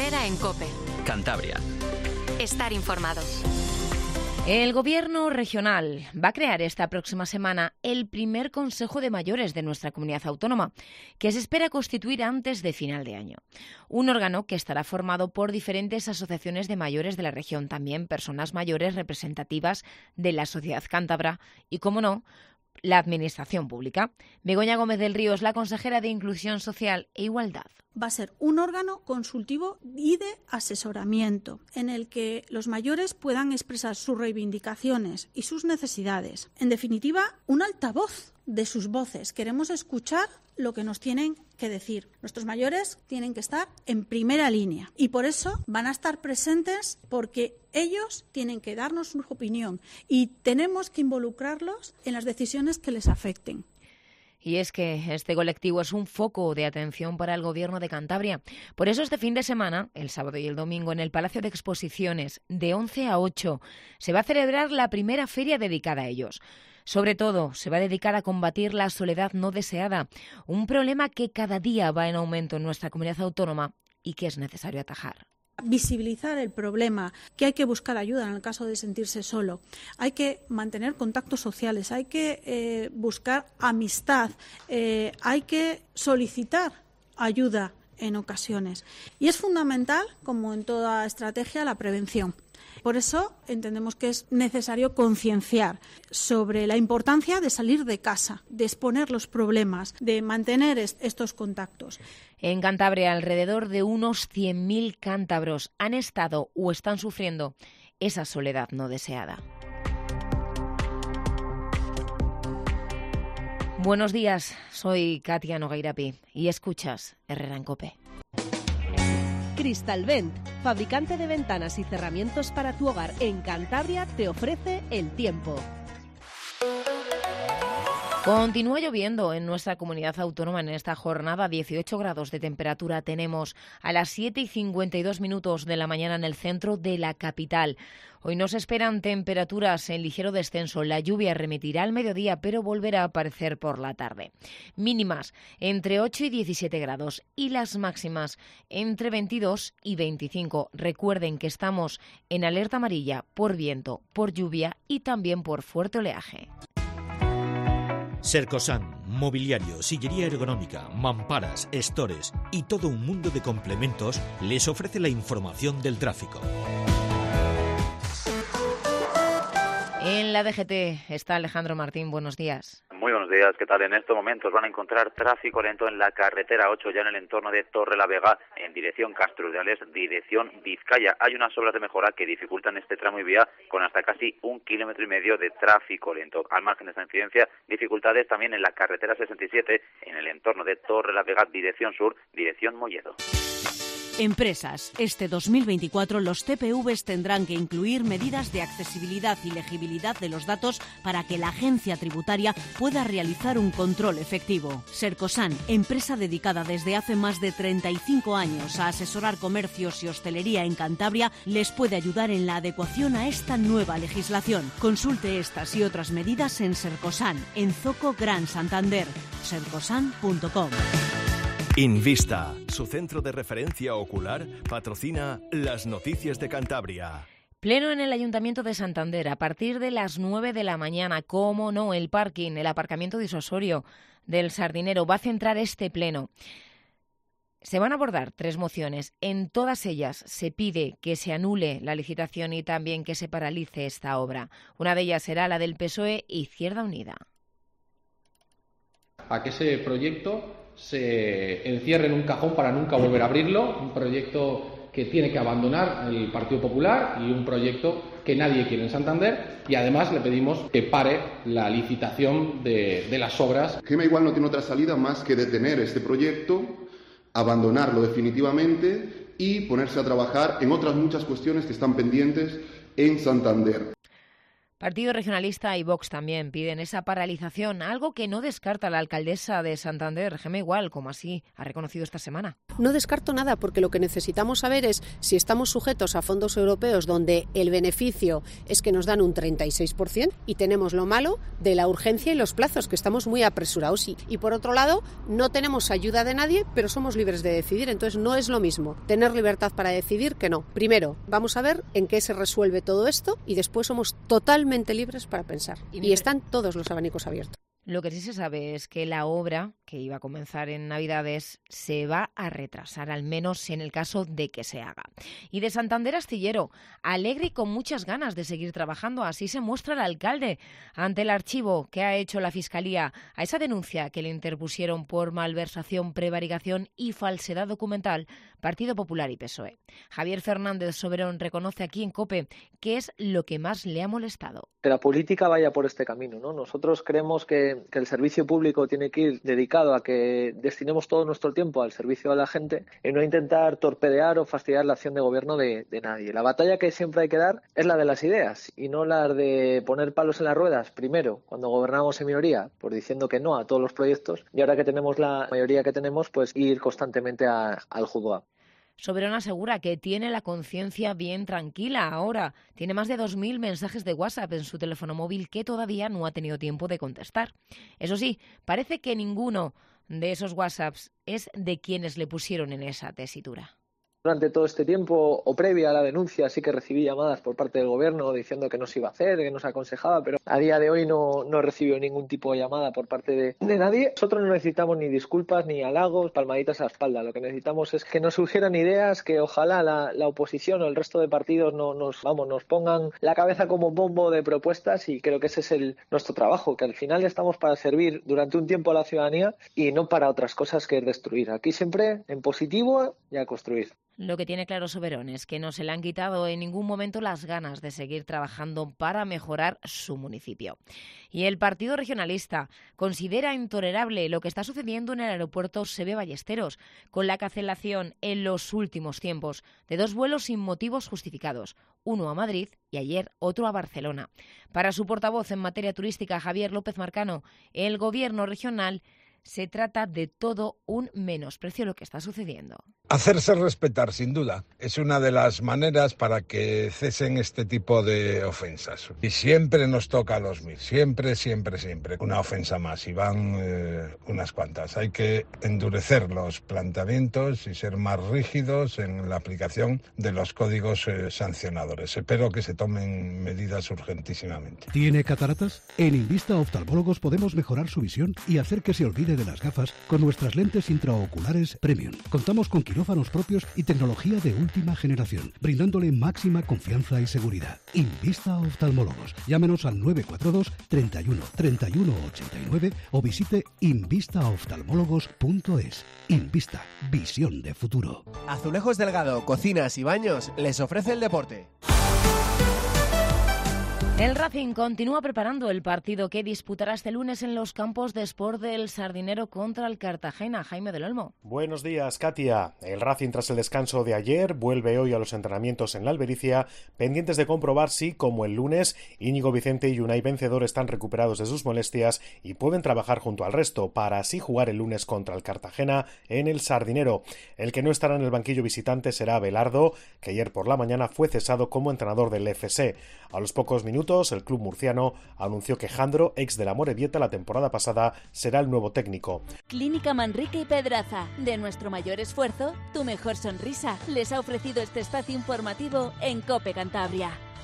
Herrera en COPE. Cantabria. Estar informado. El Gobierno regional va a crear esta próxima semana el primer Consejo de Mayores de nuestra comunidad autónoma, que se espera constituir antes de final de año. Un órgano que estará formado por diferentes asociaciones de mayores de la región, también personas mayores representativas de la sociedad cántabra y, como no, la Administración Pública. Begoña Gómez del Río es la consejera de Inclusión Social e Igualdad. Va a ser un órgano consultivo y de asesoramiento en el que los mayores puedan expresar sus reivindicaciones y sus necesidades. En definitiva, un altavoz de sus voces. Queremos escuchar lo que nos tienen que decir. Nuestros mayores tienen que estar en primera línea y por eso van a estar presentes, porque ellos tienen que darnos su opinión y tenemos que involucrarlos en las decisiones que les afecten. Y es que este colectivo es un foco de atención para el Gobierno de Cantabria. Por eso este fin de semana, el sábado y el domingo, en el Palacio de Exposiciones, de 11 a 8, se va a celebrar la primera feria dedicada a ellos. Sobre todo, se va a dedicar a combatir la soledad no deseada, un problema que cada día va en aumento en nuestra comunidad autónoma y que es necesario atajar. Visibilizar el problema, que hay que buscar ayuda en el caso de sentirse solo, hay que mantener contactos sociales, hay que buscar amistad, hay que solicitar ayuda en ocasiones. Y es fundamental, como en toda estrategia, la prevención. Por eso entendemos que es necesario concienciar sobre la importancia de salir de casa, de exponer los problemas, de mantener estos contactos. En Cantabria, alrededor de unos 100.000 cántabros han estado o están sufriendo esa soledad no deseada. Buenos días, soy Katia Nogueirapi y escuchas Herrera en COPE. Cristalvent, fabricante de ventanas y cerramientos para tu hogar en Cantabria, te ofrece el tiempo. Continúa lloviendo en nuestra comunidad autónoma en esta jornada. 18 grados de temperatura tenemos a las 7:52 de la mañana en el centro de la capital. Hoy nos esperan temperaturas en ligero descenso. La lluvia remitirá al mediodía, pero volverá a aparecer por la tarde. Mínimas entre 8 y 17 grados y las máximas entre 22 y 25. Recuerden que estamos en alerta amarilla por viento, por lluvia y también por fuerte oleaje. Sercosan, mobiliario, sillería ergonómica, mamparas, estores y todo un mundo de complementos les ofrece la información del tráfico. En la DGT está Alejandro Martín, buenos días. Muy buenos días, ¿qué tal? En estos momentos van a encontrar tráfico lento en la carretera 8, ya en el entorno de Torrelavega, en dirección Castrureales, dirección Vizcaya. Hay unas obras de mejora que dificultan este tramo y vía con hasta casi 1,5 kilómetros de tráfico lento. Al margen de esta incidencia, dificultades también en la carretera 67, en el entorno de Torrelavega, dirección sur, dirección Molledo. Empresas. Este 2024 los TPVs tendrán que incluir medidas de accesibilidad y legibilidad de los datos para que la agencia tributaria pueda realizar un control efectivo. Sercosan, empresa dedicada desde hace más de 35 años a asesorar comercios y hostelería en Cantabria, les puede ayudar en la adecuación a esta nueva legislación. Consulte estas y otras medidas en Sercosan, en Zoco Gran Santander, sercosan.com. Invista, su centro de referencia ocular, patrocina las noticias de Cantabria. Pleno en el Ayuntamiento de Santander a partir de las 9 de la mañana. Cómo no, el aparcamiento disuasorio del Sardinero va a centrar este pleno. Se van a abordar 3 mociones. En todas ellas se pide que se anule la licitación y también que se paralice esta obra. Una de ellas será la del PSOE e Izquierda Unida. A que ese proyecto se encierre en un cajón para nunca volver a abrirlo, un proyecto que tiene que abandonar el Partido Popular y un proyecto que nadie quiere en Santander, y además le pedimos que pare la licitación de las obras. Gema igual no tiene otra salida más que detener este proyecto, abandonarlo definitivamente y ponerse a trabajar en otras muchas cuestiones que están pendientes en Santander. Partido Regionalista y Vox también piden esa paralización, algo que no descarta la alcaldesa de Santander, Gemma Igual, como así ha reconocido esta semana. No descarto nada, porque lo que necesitamos saber es si estamos sujetos a fondos europeos donde el beneficio es que nos dan un 36% y tenemos lo malo de la urgencia y los plazos, que estamos muy apresurados. Y por otro lado, no tenemos ayuda de nadie, pero somos libres de decidir. Entonces no es lo mismo tener libertad para decidir que no. Primero, vamos a ver en qué se resuelve todo esto y después somos totalmente libres para pensar. Y están todos los abanicos abiertos. Lo que sí se sabe es que la obra, que iba a comenzar en Navidades, se va a retrasar, al menos en el caso de que se haga. Y de Santander Astillero, alegre y con muchas ganas de seguir trabajando, así se muestra el alcalde ante el archivo que ha hecho la Fiscalía a esa denuncia que le interpusieron por malversación, prevaricación y falsedad documental Partido Popular y PSOE. Javier Fernández Soberón reconoce aquí en COPE qué es lo que más le ha molestado. Que la política vaya por este camino, ¿no? Nosotros creemos que el servicio público tiene que ir dedicado a que destinemos todo nuestro tiempo al servicio a la gente y no intentar torpedear o fastidiar la acción de gobierno de nadie. La batalla que siempre hay que dar es la de las ideas y no la de poner palos en las ruedas, primero, cuando gobernamos en minoría, pues diciendo que no a todos los proyectos, y ahora que tenemos la mayoría que tenemos, pues ir constantemente al juzgado. Soberón asegura que tiene la conciencia bien tranquila ahora. Tiene más de 2.000 mensajes de WhatsApp en su teléfono móvil que todavía no ha tenido tiempo de contestar. Eso sí, parece que ninguno de esos WhatsApps es de quienes le pusieron en esa tesitura. Durante todo este tiempo, o previa a la denuncia, sí que recibí llamadas por parte del gobierno diciendo que no se iba a hacer, que no se aconsejaba, pero a día de hoy no he recibido ningún tipo de llamada por parte de nadie. Nosotros no necesitamos ni disculpas, ni halagos, palmaditas a la espalda. Lo que necesitamos es que nos surgieran ideas, que ojalá la oposición o el resto de partidos nos pongan la cabeza como bombo de propuestas, y creo que ese es nuestro trabajo, que al final estamos para servir durante un tiempo a la ciudadanía y no para otras cosas que es destruir. Aquí siempre en positivo y a construir. Lo que tiene claro Soberón es que no se le han quitado en ningún momento las ganas de seguir trabajando para mejorar su municipio. Y el Partido Regionalista considera intolerable lo que está sucediendo en el aeropuerto Seve Ballesteros, con la cancelación en los últimos tiempos de 2 vuelos sin motivos justificados, uno a Madrid y ayer otro a Barcelona. Para su portavoz en materia turística, Javier López Marcano, el gobierno regional se trata de todo un menosprecio lo que está sucediendo. Hacerse respetar, sin duda, es una de las maneras para que cesen este tipo de ofensas. Y siempre nos toca a los MIR, siempre, una ofensa más, y van unas cuantas. Hay que endurecer los planteamientos y ser más rígidos en la aplicación de los códigos sancionadores. Espero que se tomen medidas urgentísimamente. ¿Tiene cataratas? En Invista Oftalmólogos podemos mejorar su visión y hacer que se olvide de las gafas con nuestras lentes intraoculares Premium. Contamos con quirófanos propios y tecnología de última generación, brindándole máxima confianza y seguridad. Invista Oftalmólogos. Llámenos al 942 31 31 89 o visite invistaoftalmólogos.es. Invista, visión de futuro. Azulejos Delgado, Cocinas y Baños les ofrece el deporte. El Racing continúa preparando el partido que disputará este lunes en los campos de Sport del Sardinero contra el Cartagena. Jaime del Olmo. Buenos días, Katia. El Racing, tras el descanso de ayer, vuelve hoy a los entrenamientos en la Albericia, pendientes de comprobar si, como el lunes, Íñigo Vicente y Unai Vencedor están recuperados de sus molestias y pueden trabajar junto al resto para así jugar el lunes contra el Cartagena en el Sardinero. El que no estará en el banquillo visitante será Abelardo, que ayer por la mañana fue cesado como entrenador del FC. A los pocos minutos, el club murciano anunció que Jandro, ex de la Morevieta la temporada pasada, será el nuevo técnico. Clínica Manrique y Pedraza. De nuestro mayor esfuerzo, tu mejor sonrisa. Les ha ofrecido este espacio informativo en COPE Cantabria.